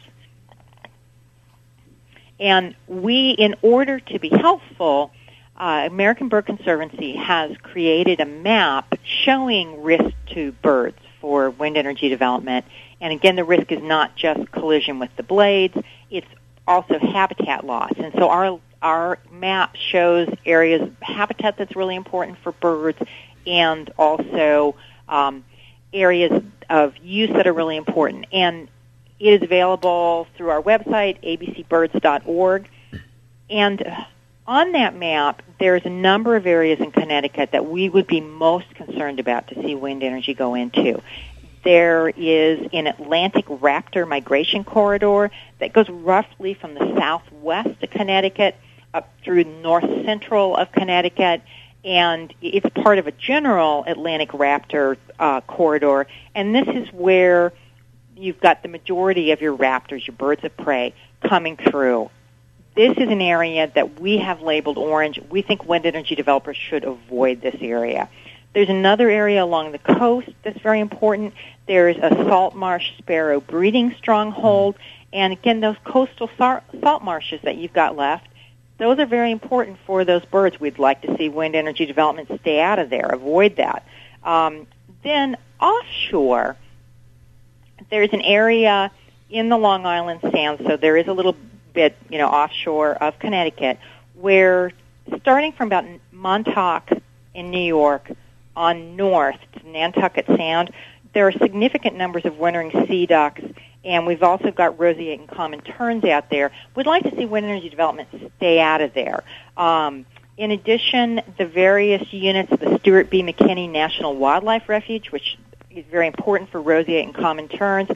And we, in order to be helpful, American Bird Conservancy has created a map showing risk to birds for wind energy development. And again, the risk is not just collision with the blades, it's also habitat loss. And so our map shows areas of habitat that's really important for birds, and also areas of use that are really important. And it is available through our website, abcbirds.org. And on that map, there's a number of areas in Connecticut that we would be most concerned about to see wind energy go into. There is an Atlantic raptor migration corridor that goes roughly from the southwest of Connecticut up through north central of Connecticut, and it's part of a general Atlantic raptor corridor, and this is where you've got the majority of your raptors, your birds of prey, coming through. This is an area that we have labeled orange. We think wind energy developers should avoid this area. There's another area along the coast that's very important. There's a salt marsh sparrow breeding stronghold. And again, those coastal salt marshes that you've got left, those are very important for those birds. We'd like to see wind energy development stay out of there, avoid that. Then offshore, there's an area in the Long Island Sound, so there is a little bit, offshore of Connecticut, where starting from about Montauk in New York on north to Nantucket Sound, there are significant numbers of wintering sea ducks, and we've also got roseate and common terns out there. We'd like to see wind energy development stay out of there. In addition, the various units of the Stuart B. McKinney National Wildlife Refuge, which is very important for roseate and common terns,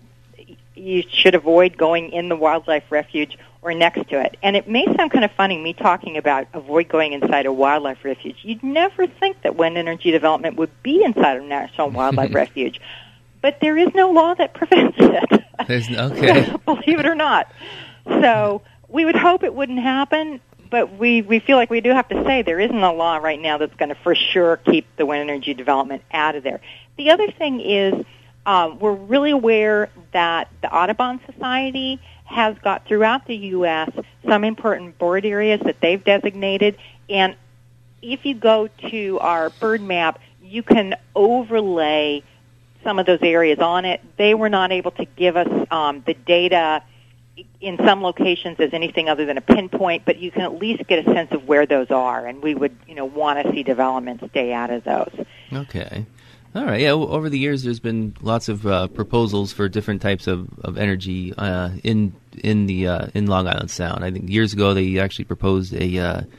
you should avoid going in the wildlife refuge or next to it. And it may sound kind of funny, me talking about avoid going inside a wildlife refuge. You'd never think that wind energy development would be inside a national wildlife refuge. But there is no law that prevents it. Okay. Believe it or not. So we would hope it wouldn't happen, but we feel like we do have to say there isn't a law right now that's going to for sure keep the wind energy development out of there. The other thing is we're really aware that the Audubon Society has got throughout the U.S. some important bird areas that they've designated, and if you go to our bird map, you can overlay some of those areas on it. They were not able to give us the data in some locations as anything other than a pinpoint, but you can at least get a sense of where those are, and we would want to see development stay out of those. Okay. All right. Yeah. Over the years, there's been lots of proposals for different types of energy in Long Island Sound. I think years ago they actually proposed a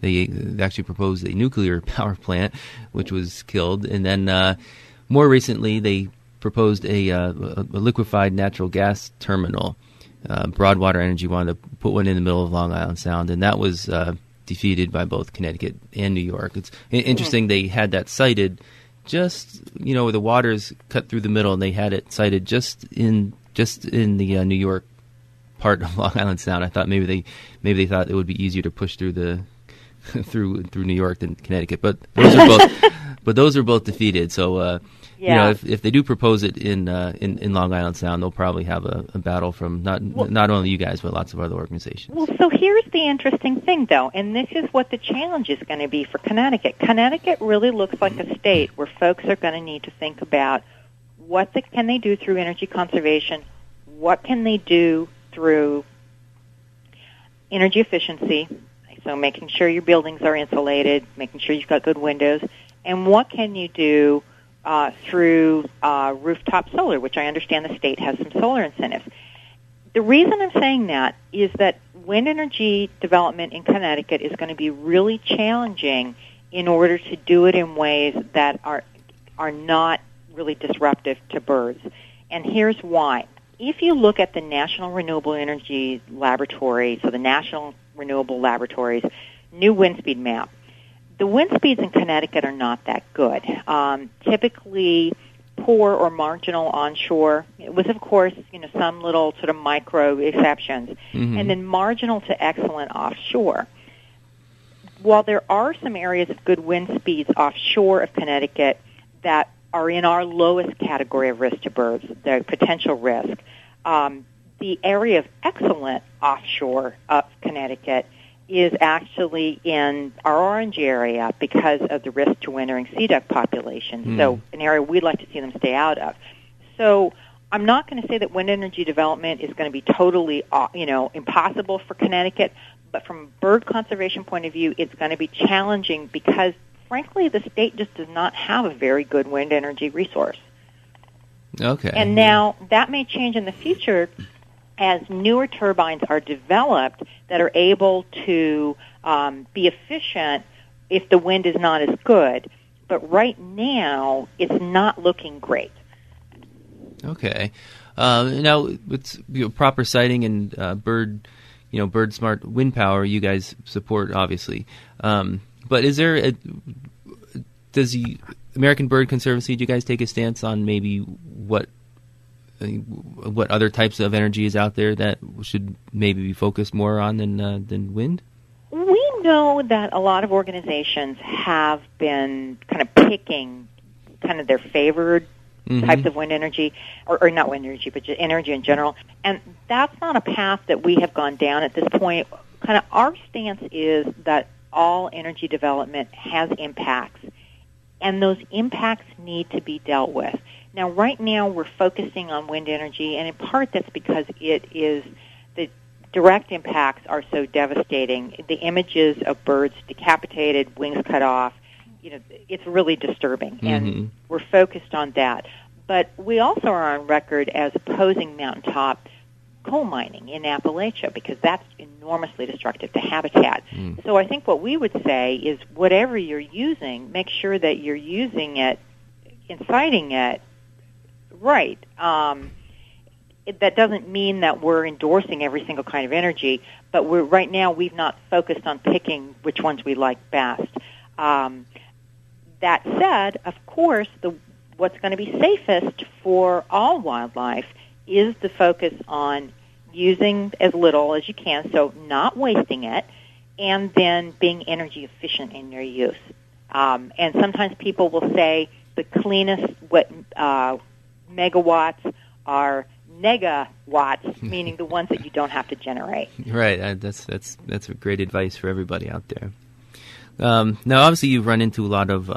They actually proposed a nuclear power plant, which was killed. And then more recently, they proposed a liquefied natural gas terminal. Broadwater Energy wanted to put one in the middle of Long Island Sound, and that was defeated by both Connecticut and New York. It's interesting they had that sited just, where the water's cut through the middle, and they had it sited just in the New York part of Long Island Sound. I thought maybe they thought it would be easier to push through the through New York than Connecticut, but those are both defeated. So if they do propose it in Long Island Sound, they'll probably have a battle from not only you guys but lots of other organizations. Well, so here's the interesting thing, though, and this is what the challenge is going to be for Connecticut. Connecticut really looks like a state where folks are going to need to think about can they do through energy conservation, what can they do through energy efficiency, so making sure your buildings are insulated, making sure you've got good windows, and what can you do through rooftop solar, which I understand the state has some solar incentives. The reason I'm saying that is that wind energy development in Connecticut is going to be really challenging in order to do it in ways that are not really disruptive to birds. And here's why. If you look at the National Renewable Energy Laboratory, so the National Renewable Laboratories new wind speed map, the wind speeds in Connecticut are not that good. Typically poor or marginal onshore, with, of course, some little sort of micro exceptions, and then marginal to excellent offshore. While there are some areas of good wind speeds offshore of Connecticut that are in our lowest category of risk to birds, the potential risk, the area of excellent offshore of Connecticut is actually in our orange area because of the risk to wintering sea duck populations, so an area we'd like to see them stay out of. So I'm not going to say that wind energy development is going to be totally, impossible for Connecticut, but from a bird conservation point of view, it's going to be challenging because, frankly, the state just does not have a very good wind energy resource. Okay. And now that may change in the future as newer turbines are developed that are able to be efficient if the wind is not as good. But right now, it's not looking great. Okay. Now, with proper siting and bird smart wind power, you guys support, obviously. But is there does the American Bird Conservancy, do you guys take a stance on maybe what other types of energy is out there that should maybe be focused more on than wind? We know that a lot of organizations have been kind of picking kind of their favored types of wind energy, or not wind energy, but just energy in general. And that's not a path that we have gone down at this point. Kind of our stance is that all energy development has impacts, and those impacts need to be dealt with. Now, right now, we're focusing on wind energy, and in part that's because the direct impacts are so devastating. The images of birds decapitated, wings cut off, it's really disturbing, and we're focused on that. But we also are on record as opposing mountaintop coal mining in Appalachia because that's enormously destructive to habitat. So I think what we would say is whatever you're using, make sure that you're using it, inciting it, right. That doesn't mean that we're endorsing every single kind of energy, but right now we've not focused on picking which ones we like best. That said, of course, what's going to be safest for all wildlife is the focus on using as little as you can, so not wasting it, and then being energy efficient in your use. And sometimes people will say the cleanest megawatts are negawatts, meaning the ones that you don't have to generate. Right. That's great advice for everybody out there. Now, obviously, you've run into a lot of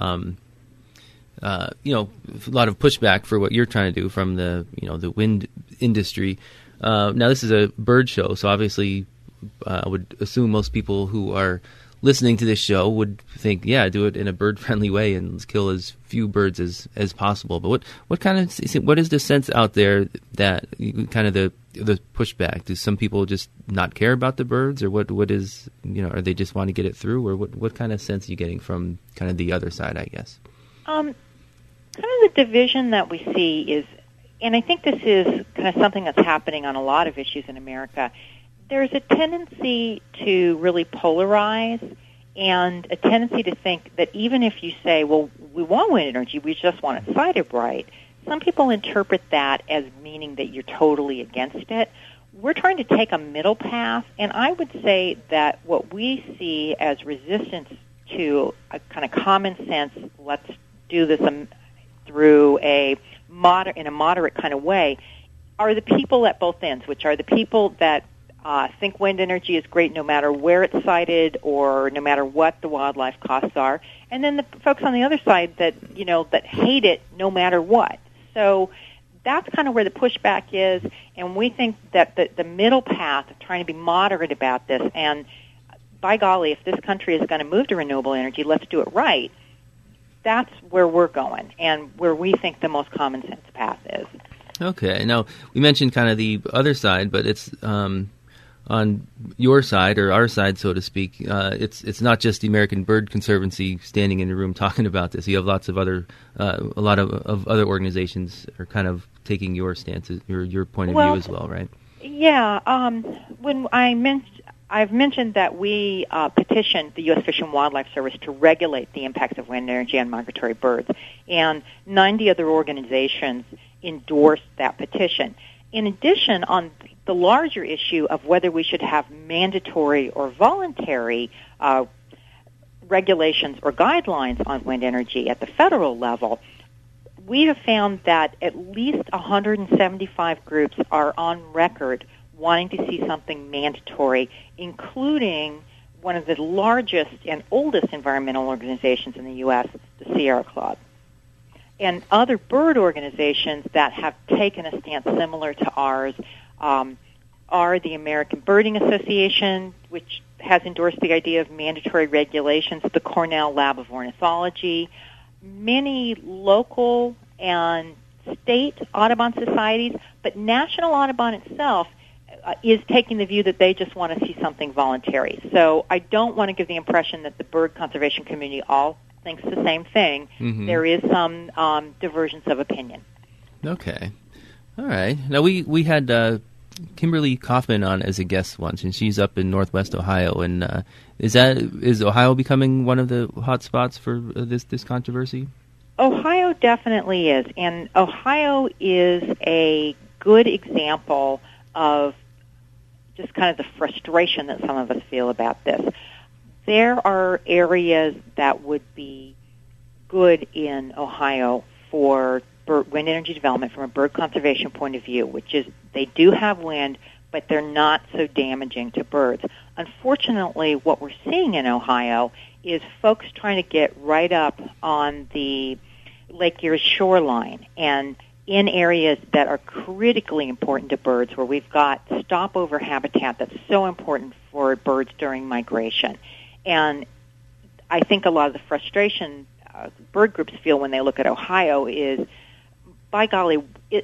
pushback for what you're trying to do from the wind industry. Now, this is a bird show, so obviously, I would assume most people who are listening to this show would think, yeah, do it in a bird-friendly way and let's kill as few birds as possible. But what is the sense out there that kind of the pushback? Do some people just not care about the birds, or what is, or they just want to get it through, or what kind of sense are you getting from kind of the other side, I guess? Kind of the division that we see is, and I think this is kind of something that's happening on a lot of issues in America. There's a tendency to really polarize, and a tendency to think that even if you say, well, we want wind energy, we just want it sited right, some people interpret that as meaning that you're totally against it. We're trying to take a middle path, and I would say that what we see as resistance to a kind of common sense, let's do this through in a moderate kind of way, are the people at both ends, which are the people that think wind energy is great no matter where it's sited or no matter what the wildlife costs are, and then the folks on the other side that that hate it no matter what. So that's kind of where the pushback is, and we think that the middle path of trying to be moderate about this, and by golly, if this country is going to move to renewable energy, let's do it right. That's where we're going, and where we think the most common sense path is. Okay. Now, we mentioned kind of the other side, but it's on your side, or our side, so to speak. It's not just the American Bird Conservancy standing in the room talking about this. You have lots of other, a lot of other organizations are kind of taking your stance, your point of view as well, right? Yeah. When I've mentioned that we petitioned the U.S. Fish and Wildlife Service to regulate the impacts of wind energy on migratory birds, and 90 other organizations endorsed that petition. In addition, on the larger issue of whether we should have mandatory or voluntary regulations or guidelines on wind energy at the federal level, we have found that at least 175 groups are on record wanting to see something mandatory, including one of the largest and oldest environmental organizations in the U.S., the Sierra Club. And other bird organizations that have taken a stance similar to ours are the American Birding Association, which has endorsed the idea of mandatory regulations, the Cornell Lab of Ornithology, many local and state Audubon societies, but National Audubon itself is taking the view that they just want to see something voluntary. So I don't want to give the impression that the bird conservation community all thinks the same thing. Mm-hmm. There is some divergence of opinion. Okay. All right. Now, we had Kimberly Kaufman on as a guest once, and she's up in Northwest Ohio. And is Ohio becoming one of the hot spots for this controversy? Ohio definitely is. And Ohio is a good example of just kind of the frustration that some of us feel about this. There are areas that would be good in Ohio for wind energy development from a bird conservation point of view, which is they do have wind, but they're not so damaging to birds. Unfortunately, what we're seeing in Ohio is folks trying to get right up on the Lake Erie shoreline and in areas that are critically important to birds, where we've got stopover habitat that's so important for birds during migration. And I think a lot of the frustration bird groups feel when they look at Ohio is, by golly,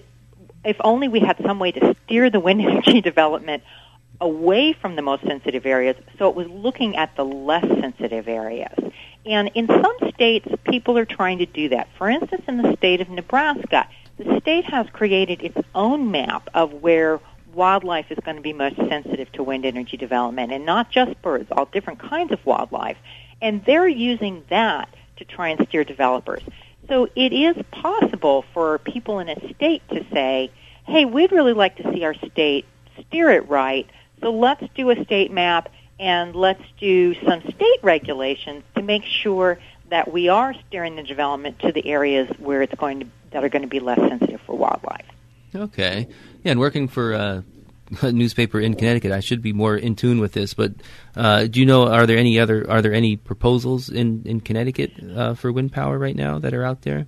if only we had some way to steer the wind energy development away from the most sensitive areas, so it was looking at the less sensitive areas. And in some states, people are trying to do that. For instance, in the state of Nebraska, the state has created its own map of where wildlife is going to be most sensitive to wind energy development, and not just birds, all different kinds of wildlife. And they're using that to try and steer developers. So it is possible for people in a state to say, hey, we'd really like to see our state steer it right, so let's do a state map and let's do some state regulations to make sure that we are steering the development to the areas where that are going to be less sensitive for wildlife. Okay. Yeah, and working for a newspaper in Connecticut, I should be more in tune with this, but do you know, are there any proposals in Connecticut for wind power right now that are out there?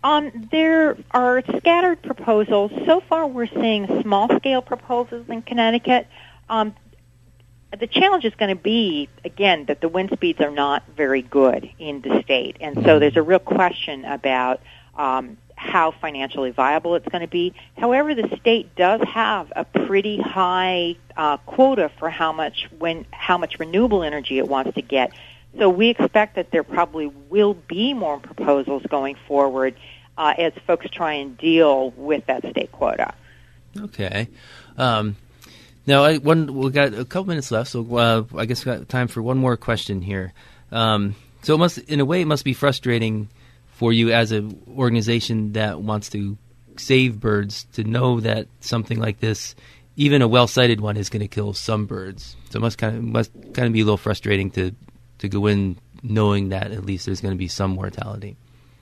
There are scattered proposals. So far we're seeing small-scale proposals in Connecticut. the challenge is going to be, again, that the wind speeds are not very good in the state. And so there's a real question about how financially viable it's going to be. However, the state does have a pretty high quota for how much renewable energy it wants to get. So we expect that there probably will be more proposals going forward as folks try and deal with that state quota. Okay. Now, we got a couple minutes left, so I guess we got time for one more question here. So it must be frustrating for you as an organization that wants to save birds to know that something like this, even a well-sighted one, is going to kill some birds. So it must kind of be a little frustrating to go in knowing that at least there's going to be some mortality.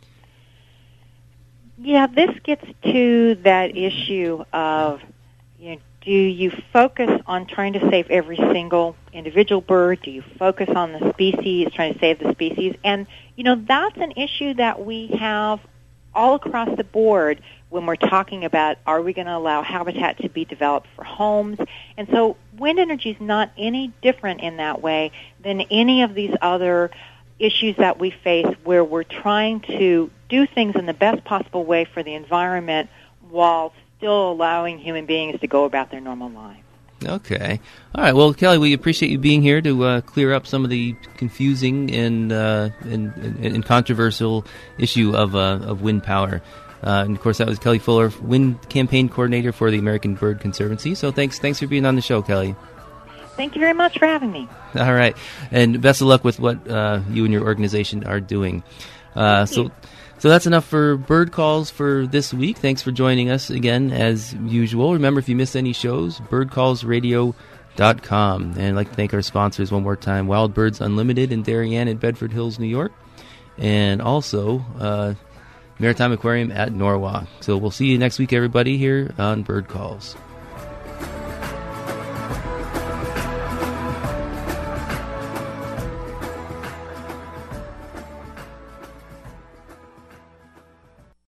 Yeah, this gets to that issue of, do you focus on trying to save every single individual bird? Do you focus on the species, trying to save the species? And, that's an issue that we have all across the board when we're talking about, are we going to allow habitat to be developed for homes? And so wind energy is not any different in that way than any of these other issues that we face where we're trying to do things in the best possible way for the environment while still allowing human beings to go about their normal lives. Okay. All right. Well, Kelly, we appreciate you being here to clear up some of the confusing and controversial issue of wind power. And, of course, that was Kelly Fuller, Wind Campaign Coordinator for the American Bird Conservancy. So thanks for being on the show, Kelly. Thank you very much for having me. All right. And best of luck with what you and your organization are doing. So that's enough for Bird Calls for this week. Thanks for joining us again, as usual. Remember, if you missed any shows, birdcallsradio.com. And I'd like to thank our sponsors one more time, Wild Birds Unlimited in Darien and Bedford Hills, New York. And also Maritime Aquarium at Norwalk. So we'll see you next week, everybody, here on Bird Calls.